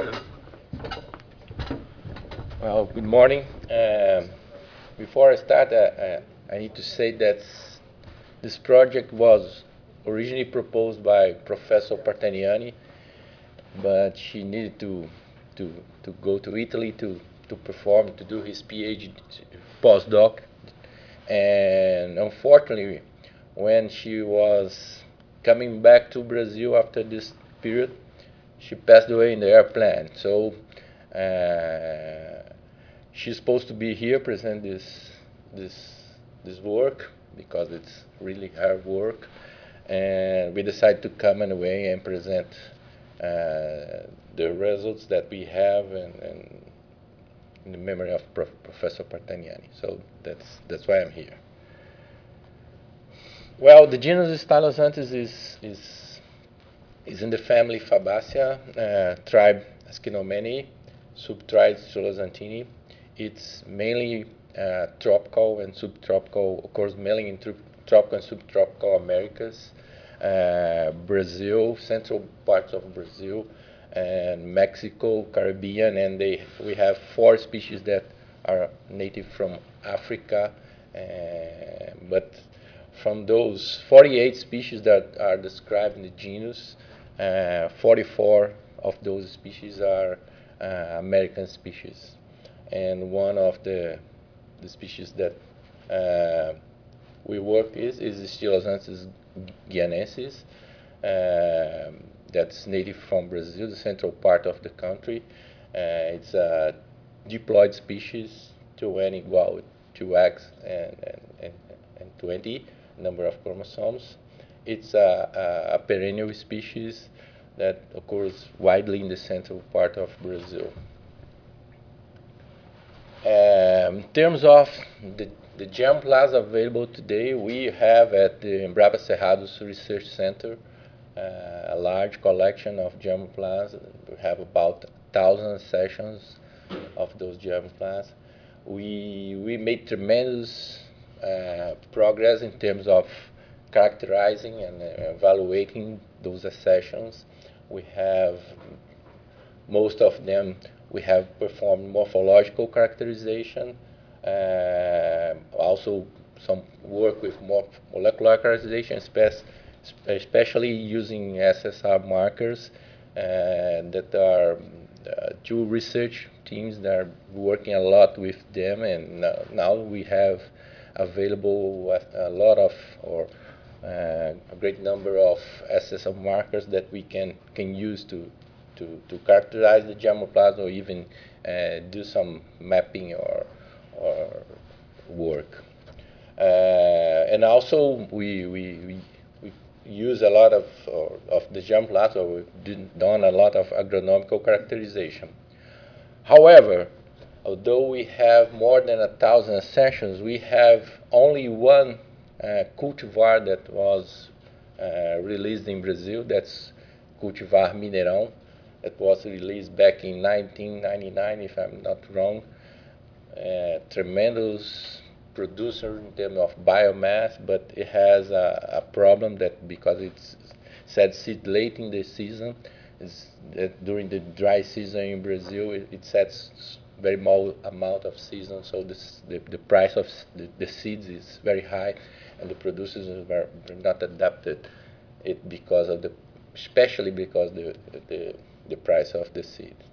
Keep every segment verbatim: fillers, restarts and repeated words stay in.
Well, good morning. Um, before I start, uh, uh, I need to say that this project was originally proposed by Professor Partaniani, but she needed to to to go to Italy to to perform to do his PhD postdoc, and unfortunately, when she was coming back to Brazil after this period, she passed away in the airplane. So. Uh, she's supposed to be here present this this this work because it's really hard work, and we decided to come anyway and present uh, the results that we have and, and in the memory of Prof. Professor Partaniani. So that's that's why I'm here. Well, the genus Stylosanthes is is is in the family Fabaceae, uh, tribe Ascinomene, subtribe Strelozantini. It's mainly uh, tropical and subtropical, occurs mainly in tropical and subtropical Americas, uh, Brazil, central parts of Brazil, and Mexico, Caribbean, and they we have four species that are native from Africa, uh, but from those forty-eight species that are described in the genus, uh, forty-four of those species are uh, American species. And one of the, the species that uh, we work is is Stylosanthes guianensis. Um that's native from Brazil, the central part of the country. Uh, it's a diploid species, to n equal to x and, and, and, and twenty number of chromosomes. It's a, a, a perennial species that occurs widely in the central part of Brazil. Um, in terms of the, the germplasm available today, we have at the Embrapa Cerrados Research Center uh, a large collection of germplasm. We have about a thousand sessions of those germplasm. We, we made tremendous uh, progress in terms of characterizing and uh, evaluating those accessions. We have most of them we have performed morphological characterization, uh, also some work with more molecular characterization, especially using S S R markers uh, that are uh, two research teams that are working a lot with them, and uh, now we have available a lot of or uh, a great number of S S R markers that we can can use to to, to characterize the germplasm or even uh, do some mapping or, or work. Uh, and also we, we, we, we use a lot of, or, of the germplasm, or we've done a lot of agronomical characterization. However, although we have more than a thousand sessions, we have only one uh, cultivar that was uh, released in Brazil. That's cultivar Mineirão. That was released back in nineteen ninety-nine, if I'm not wrong. Uh, tremendous producer in terms of biomass, but it has a, a problem that because it's set seed late in the season, is that during the dry season in Brazil, it, it sets very small amount of season, so this, the, the price of the, the seeds is very high, and the producers are not adapted it because of the, especially because the the, the price of the seeds.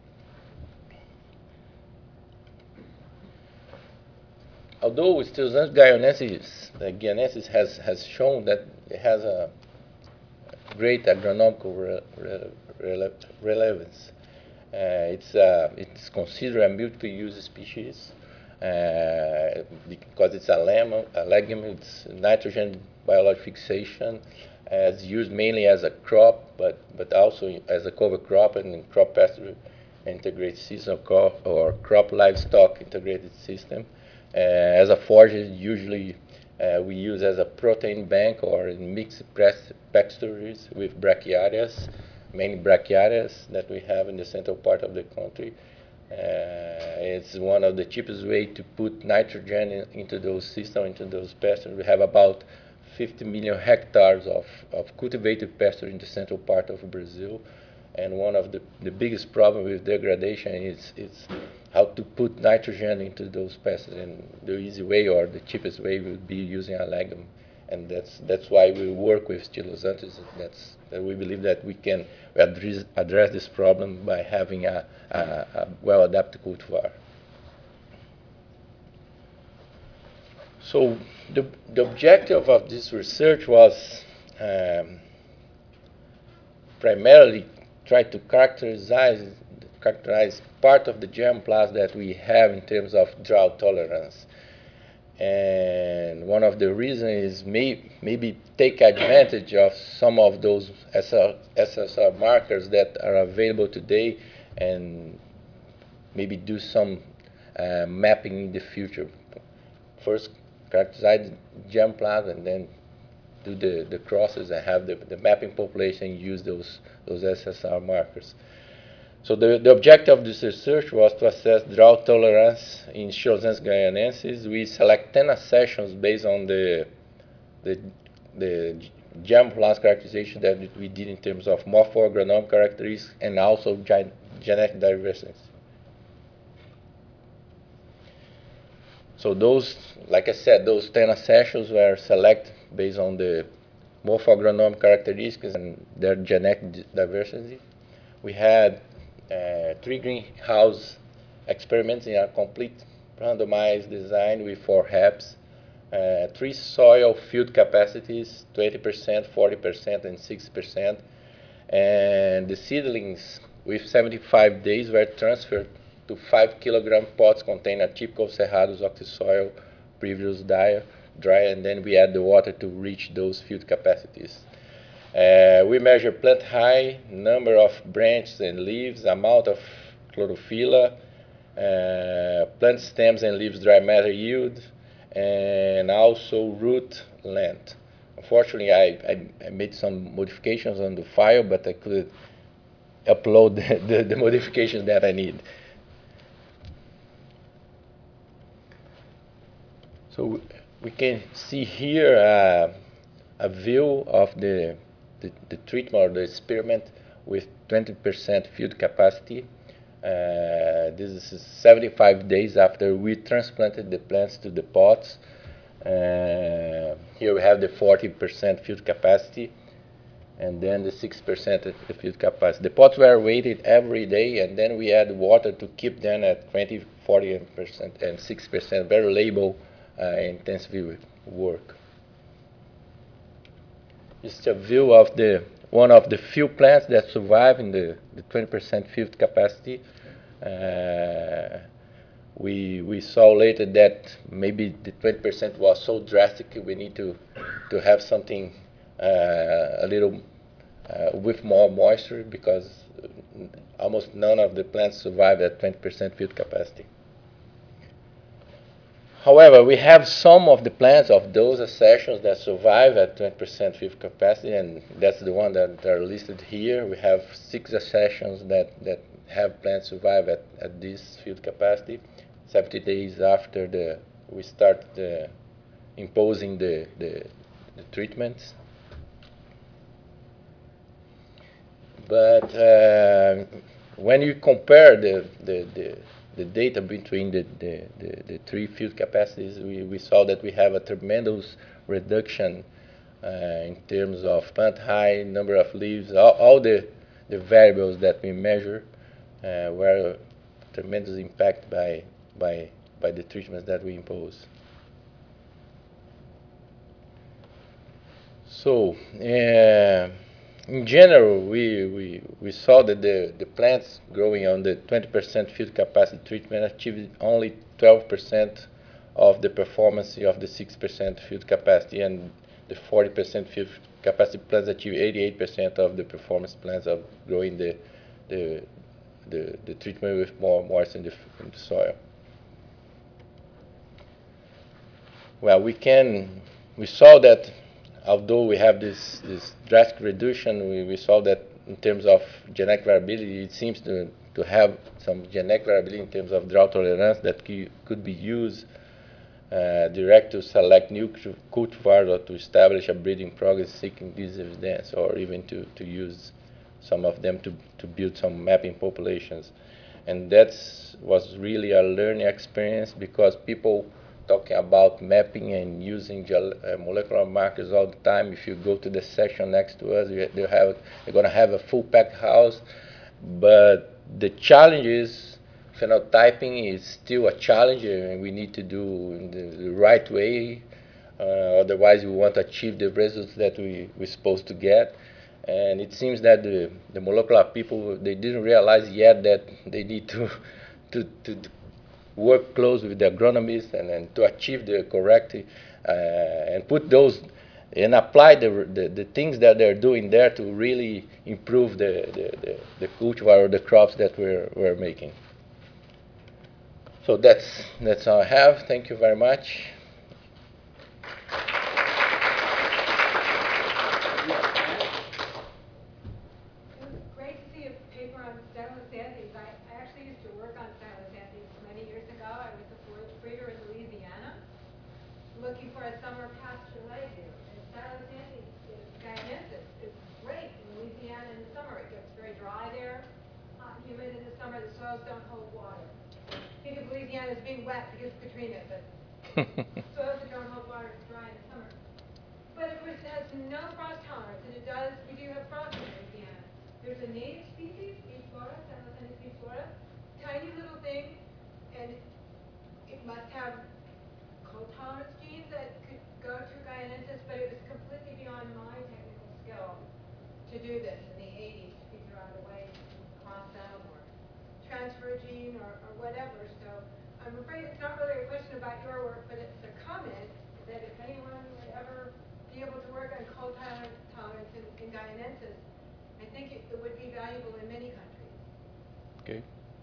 Although Stylosanthes guianensis, uh, guianensis has, has shown that it has a great agronomical re, re, rele, relevance. Uh, it's, uh, it's considered a multi-use species uh, because it's a, lemon, a legume, it's nitrogen biological fixation, uh, it's used mainly as a crop, but, but also as a cover crop and in crop pasture integrated system crop or crop livestock integrated system. Uh, as a forage, usually uh, we use as a protein bank or in mixed pastures with brachiarias, many brachiarias that we have in the central part of the country. Uh, it's one of the cheapest way to put nitrogen in, into those systems, into those pastures. We have about fifty million hectares of, of cultivated pasture in the central part of Brazil. And one of the, the biggest problem with degradation is, is how to put nitrogen into those pests. And the easy way or the cheapest way would be using a legume. And that's that's why we work with Stylosanthus. That's that we believe that we can address, address this problem by having a, a, a well-adapted cultivar. So the, the objective of this research was um, primarily try to characterize characterize part of the germplasm that we have in terms of drought tolerance. And one of the reasons is may, maybe take advantage of some of those S S R markers that are available today and maybe do some uh, mapping in the future. First, characterize the germplasm and then do the, the crosses and have the, the mapping population use those, those S S R markers. So the, the objective of this research was to assess drought tolerance in Stylosanthus guyanensis. We select ten accessions based on the, the, the germplasm characterization that we did in terms of morpho-agronomic characteristics and also gen genetic diversity. So those, like I said, those ten accessions were selected based on the morpho-agronomic characteristics and their genetic diversity. We had uh, three greenhouse experiments in a complete randomized design with four H E Ps, uh, three soil field capacities, twenty percent, forty percent, and sixty percent. And the seedlings with seventy-five days were transferred to five kilogram pots containing a typical Cerrados octisoil previous dry, dry, and then we add the water to reach those field capacities. Uh, we measure plant height, number of branches and leaves, amount of chlorophylla, uh, plant stems and leaves dry matter yield, and also root length. Unfortunately, I, I, I made some modifications on the file, but I could upload the, the, the modifications that I need. So we can see here uh, a view of the, the, the treatment or the experiment with twenty percent field capacity. Uh, this is seventy-five days after we transplanted the plants to the pots. Uh, here we have the forty percent field capacity and then the six percent the field capacity. The pots were weighted every day, and then we add water to keep them at twenty, forty percent and six percent, very label uh, intensive work. Just a view of the one of the few plants that survive in the, the twenty percent field capacity. Uh, we we saw later that maybe the twenty percent was so drastic we need to to have something uh, a little uh, with more moisture, because almost none of the plants survive at twenty percent field capacity. However, we have some of the plants of those accessions that survive at twenty percent field capacity, and that's the one that are listed here. We have six accessions that, that have plants survive at, at this field capacity, seventy days after the we start the, imposing the, the, the treatments. But uh, when you compare the, the, the the data between the, the, the, the three field capacities, we, we saw that we have a tremendous reduction uh, in terms of plant height, number of leaves, all, all the, the variables that we measure uh, were tremendous impact by, by, by the treatments that we impose. So, uh, in general, we, we, we saw that the, the plants growing on the twenty percent field capacity treatment achieved only twelve percent of the performance of the six percent field capacity, and the forty percent field capacity plants achieved eighty-eight percent of the performance plants of growing the, the, the, the treatment with more moisture in the, in the soil. Well, we can, we saw that although we have this, this drastic reduction, we, we saw that in terms of genetic variability, it seems to, to have some genetic variability in terms of drought tolerance that could be used uh, direct to select new cultivars or to establish a breeding progress seeking this evidence, or even to, to use some of them to, to build some mapping populations. And that was really a learning experience because people talking about mapping and using uh, molecular markers all the time. If you go to the section next to us, you, they have, they're going to have a full packed house. But the challenge is phenotyping is still a challenge, and we need to do in the, the right way. Uh, otherwise, we won't achieve the results that we, we're supposed to get. And it seems that the, the molecular people, they didn't realize yet that they need to, to, to work close with the agronomists and, and to achieve the correct, uh, and put those, and apply the, the, the things that they're doing there to really improve the, the, the, the cultivar or the crops that we're, we're making. So that's, that's all I have. Thank you very much. Looking for a summer pasture lazy. And Stylosanthes guyanensis is great in Louisiana in the summer. It gets very dry there, hot and humid in the summer. The soils don't hold water. Think of Louisiana as being wet because of Katrina, but soils that don't hold water is dry in the summer. But of course it has no frost tolerance, and it does, we do have frost in Louisiana. There's a native species, Beachbora, Stylosanthes beachbora, tiny little thing, and it must have cold tolerance genes that could go to guyanensis, but it was completely beyond my technical skill to do this in the eighties, to figure out a way to cross them or transfer a gene or, or whatever. So I'm afraid it's not really a question about your work, but it's a comment that if anyone would ever be able to work on cold tolerance in, in guyanensis, I think it, it would be valuable in many countries. Okay.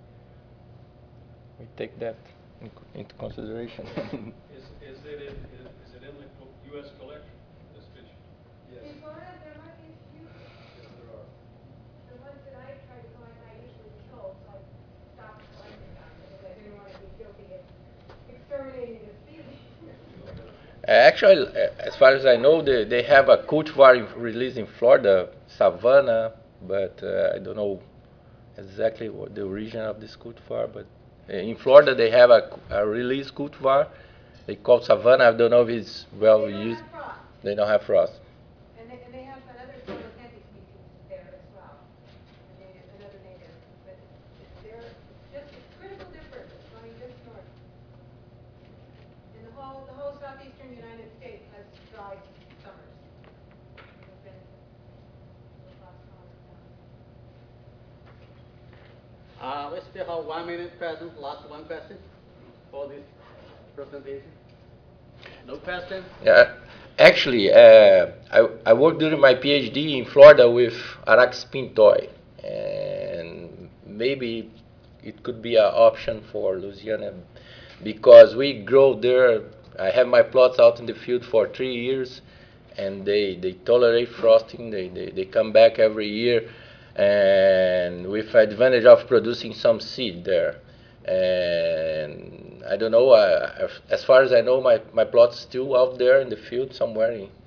We take that into consideration. is, is, it in, is it in the U S collection, this fish? Yes. Before that, there might be a few. Yes, there are. The ones that I tried to collect, I usually killed, so I stopped collecting them because I didn't want to be guilty of exterminating the species. Actually, as far as I know, they, they have a cultivar released in Florida, Savannah, but uh, I don't know exactly what the origin of this cultivar, but in Florida, they have a, a release cultivar. They call Savannah. I don't know if it's well they don't used. Have frost. They don't have frost. And they, and they have another Stylosanthes species there as well. Native, another native. But they're just a critical difference going just north. And the whole, the whole southeastern United States has dry summers. There's been no frost tolerance zones. Uh, we still have one minute present, last one question for this presentation. No question? Yeah, actually, uh, I, I worked during my PhD in Florida with Arax pintoi, and maybe it could be an option for Louisiana because we grow there. I have my plots out in the field for three years, and they, they tolerate frosting. They, they, they come back every year, and with advantage of producing some seed there. And I don't know, uh, as far as I know, my, my plot's still out there in the field somewhere in,